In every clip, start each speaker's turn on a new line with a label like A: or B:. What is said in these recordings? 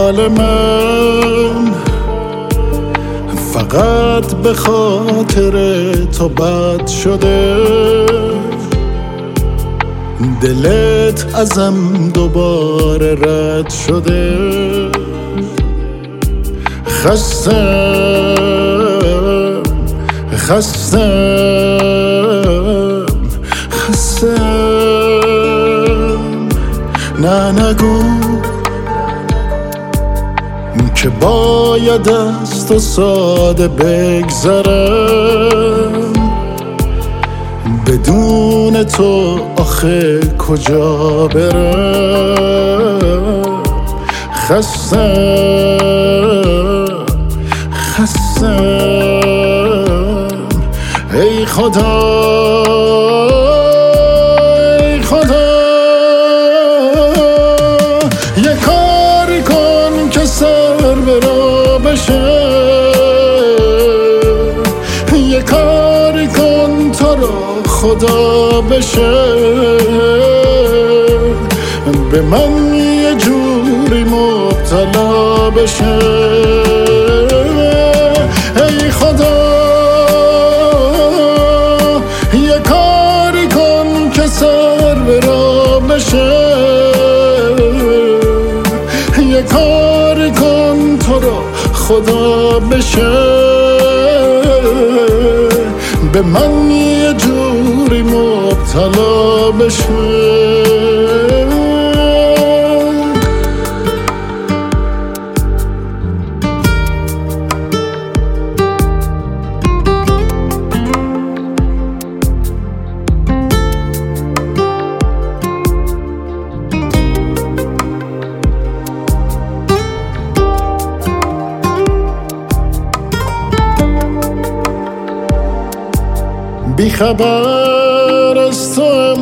A: حال من فقط به خاطر تو بد شده، دلت ازم دوباره رد شده. خستم نه نگو که باید از تو ساده بگذرم، بدون تو آخه کجا برم. خستم ای خدا یه کاری کن که سر به راه بشه، یه کاری کن تا را خدا بشه، به من یه جوری مبتلا بشه. ای خدا یه کاری کن که سر به راه بشه، یه کاری کن تو را خدا بشه، به من یه جوری مبتلا بشه. بیخبر از توام،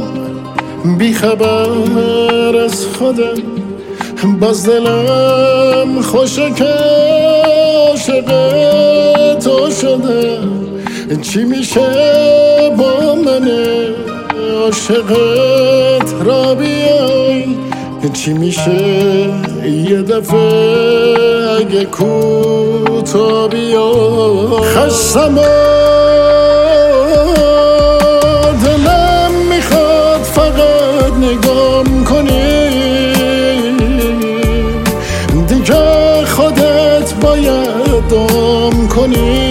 A: بیخبر از خودم، باز دلم خوشه که عاشق تو شده. چی میشه با من عاشقت را بیای، چی میشه یه دفعه اگه کوتا بیای. خستم نگام کنی دیگه، خودت باید دام کنی.